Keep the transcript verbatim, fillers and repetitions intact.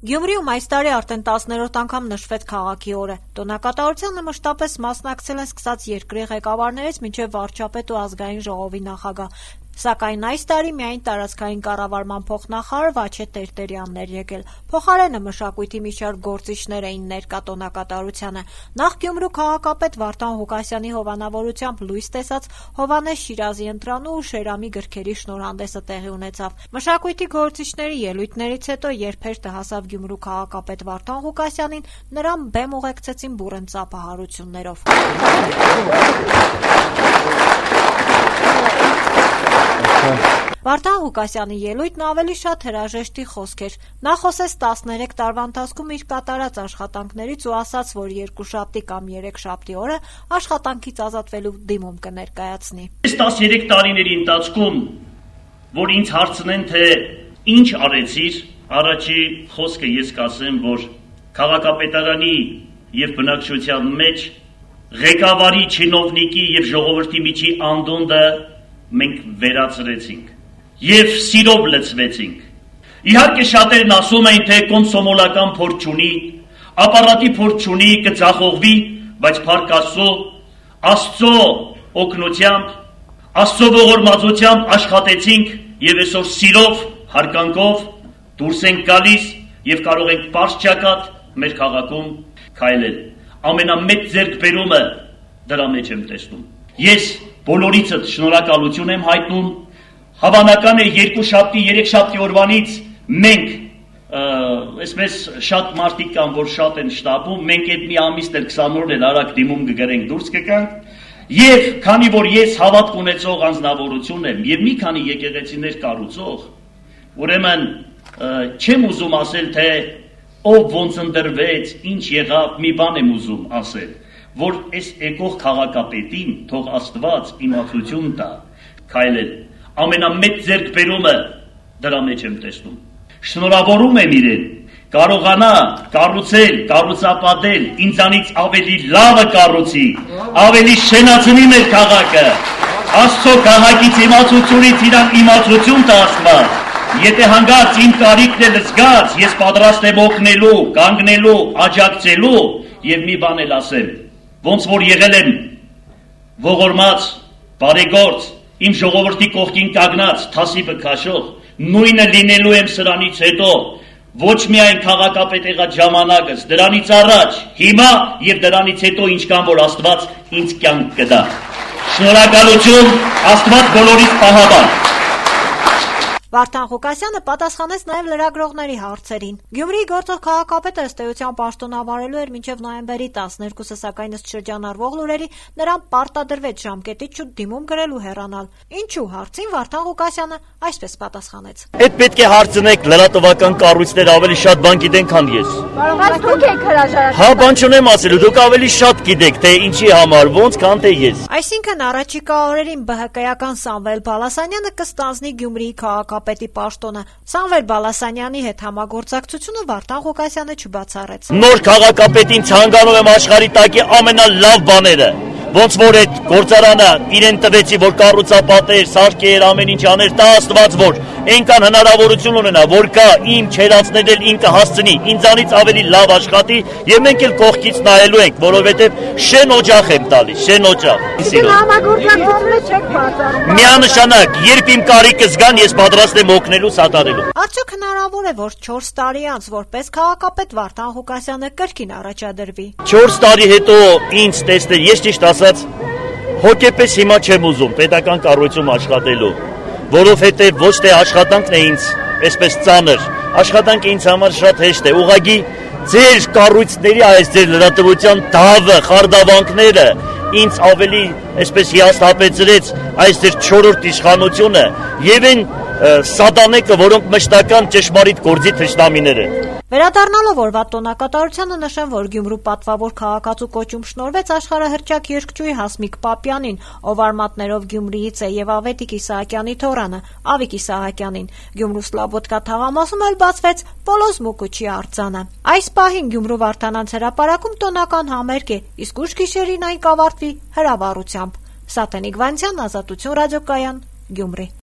Գյումրիում այս տարի արդեն տասներորդ անգամ նշվեց քաղաքի օրը։ Տոնակատարությանը մշտապես մասնակցել են սկսած երկրի ղեկավարներից մինչև վարչապետ ու ազգային ժողովի նախագահ։ Սակայն այս տարի միայն տարածքային կառավարման փոխնախարար Վաչե Տերտերյանն էր եկել։ Փոխարենը մշակույթի մի շարք գործիչներ էին ներկա տոնակատարությանը։ Նախ Գյումրու քաղաքապետ Վարդան Ղուկասյանի հովանավորությամբ լույս տեսած Հովհաննես Շիրազի ընտրանու ու Շերամի գրքերի շնորհանդեսը տեղի ունեցավ։ Մշակույթի գործիչների ելույթներից հետո երբ հերթը հասավ Գյումրու քաղաքապետ Վարդան Ղուկասյանին, նրան բեմ ուղեկցեցին բուռն ծափահարություններով։ Վարդան Ղուկասյանի ելույթն ավելի շատ հրաժեշտի խոսք էր։ Նա խոսեց տասներեք տարվա ընթացքում իր կատարած աշխատանքներից ու ասաց, որ երկուշաբթի կամ երեքշաբթի օրը աշխատանքից ազատվելու դիմում կներկայացնի։ Այս տասներեք տարիների ընթացքում, որ ինձ հարցնեն, թե ինչ արեցիր, առաջի խոսքը ես կասեմ, որ քաղաքապետարանի եւ բնակչության մեջ ղեկավարի, չինովնիկի եւ ժողովրդի միջի անդոնդը մենք վերացրեցինք եւ սիրով լցվեցինք։ Իհարկե շատերն ասում են, թե կոնսոմոլական փորձ չունի, ապարատի փորձ չունի, կձախողվի, բայց փառք Աստծո, Աստծո օգնությամբ, Աստծո ողորմածությամբ աշխատեցինք եւ այսօր սիրով, հարգանքով դուրս ենք գալիս եւ կարող ենք պարզ-ճակատ մեր քաղաքում քայլել։ Ամենամեծ ձեռքբերումը դրա մեջ եմ տեսնում։ Ես բոլորիցդ շնորհակալություն եմ հայտնում։ Հավանական է երկուշաբթի, երեքշաբթի օրվանից մենք, այսպես շատ մարդիկ կան, որ շատ են շտապում, մենք այդ մի ամիսն էլ քսան օրն էլ արագ դիմում կգրենք, դուրս կգանք, եւ քանի որ ես հավատք ունեցող անձնավորություն եմ եւ մի քանի եկեղեցիներ կառուցող, ուրեմն չեմ ուզում ասել, թե ով ոնց ընտրվեց, ինչ եղավ, մի բան եմ ուզում ասել, որ այս եկող քաղաքապետին թող Աստված իմացություն տա քայլել։ Ամենամեծ ձեռքբերումը դրա մեջ եմ տեսնում։ Շնորհավորում եմ իրեն, կարողանա կառուցել, կառուցապատել, ինձանից ավելի լավը կառուցի, ավելի շենացնի մեր քաղաքը։ Աստծո քաղաքից իմացությունից իրան իմացություն տա Աստված։ Եթե հանգարց իմ կարիքն է զգաց, ես պատրաստ եմ օգնելու, կանգնելու, աջակցելու եւ մի բան էլ ասեմ։ Ոնց որ եղել եմ ողորմած, բարեգործ, իմ ժողովրդի կողքին կանգնած, թասիբը քաշող, նույնը լինելու եմ սրանից հետո, ոչ միայն քաղաքապետ եղած ժամանակս, դրանից առաջ, հիմա եւ դրանից հետո ինչքան որ Աստված ինձ կյանք կտա։ Շնորհակալություն, Աստված բոլորիս պահապան։ Վարդան Ղուկասյանը պատասխանեց նաև լրագրողների հարցերին։ Գյումրիի գործող քաղաքապետը ըստ էության պաշտոնավարելու էր մինչև նոյեմբերի տասներկուսը, սակայն ըստ շրջանառվող լուրերի նրան պարտադրվեց ժամկետից շուտ դիմում գրել ու հեռանալ։ Ինչու հարցին Վարդան Ղուկասյանը այսպես պատասխանեց. Այդ պետք է հարցնեք լրատվական կառույցներ ավելի շատ բան գիտեն, քան ես։ Բայց դուք եք հրաժարակել։ Հա, բան չունեմ ասելու, դուք ավելի շատ գիտեք, թե ինչի համար, ոնց, քան թե ես։ Այսինքն առաջիկա օրերին ԲՀԿ-ական Սամվել Բալասանյանը կստանձնի Գյումրիի քաղաքապետի պաշտոնը։ Սամվել Բալասանյանի հետ համագործակցությունը Վարդան Ղուկասյանը չբացառեց։ Նոր քաղաքապետին ցանկանում եմ աշխարհի տակի ամենալավ բաները, ոնց որ այդ գործարանը իրեն տվեցի, որ կառուցապատեր, սարքեր, ամեն ինչ աներ, դա Աստված որ այնքան հնարավորություն ունենա, որ կա իմ չերացնել էլ ինքը հասցնի, ինձանից ավելի լավ աշխատի եւ մենք էլ կողքից նայելու ենք, որովհետեւ շեն օջախ եմ տալիս, շեն օջախ։ Համագործակցությունը չեք բացառում։ Միանշանակ, երբ իմ կարիքը զգան, ես պատրաստ եմ օգնելու, սատարելու։ Արդյոք հնարավոր է, որ չորս տարի անց որպես քաղաքապետ Վարդան Ղուկասյանը կրկին առաջադրվի։ չորս տարի հետո ինձ տեսնել, ես ճիշտ ասած հոգեպես հիմա չեմ ուզում պետական կառույցում աշխատելու, որովհետև ոչ թե աշխատանքն է ինձ այսպես ծանր, աշխատանքը ինձ համար շատ հեշտ է, ուղղակի ձեր կառույցների այս ձեր լրատվության դավը, խարդավանքները ինձ ավելի այսպես հիասթափեցրեց այս ձեր չորրորդ իշխանությունը եւ այն սատանեկը, որոնք մշտական ճշմարիտ գործի թշնամիներ են։ Վերադառնալով օրվա տոնակատարությանը նշեմ, որ Գյումրու պատվավոր քաղաքացու կոչում շնորհվեց աշխարհահռչակ երգչուհի Հասմիկ Պապյանին, ով արմատներով Գյումրիից է, եւ Ավետիք Իսահակյանի թոռանը Ավիկ Իսահակյանին։ Գյումրու Սլաբոդկա թաղամասում էլ բացվեց Պոլոզ Մուկուչի արձանը։ Այս պահին Գյումրու Վարդանանց հրապարակում տոնական համերգ է, իսկ ուշ գիշերին այն կավարտվի հրավառությամբ։ Սաթենիկ Վանցյան, Ազատություն ռադիոկայան, Գյումրի։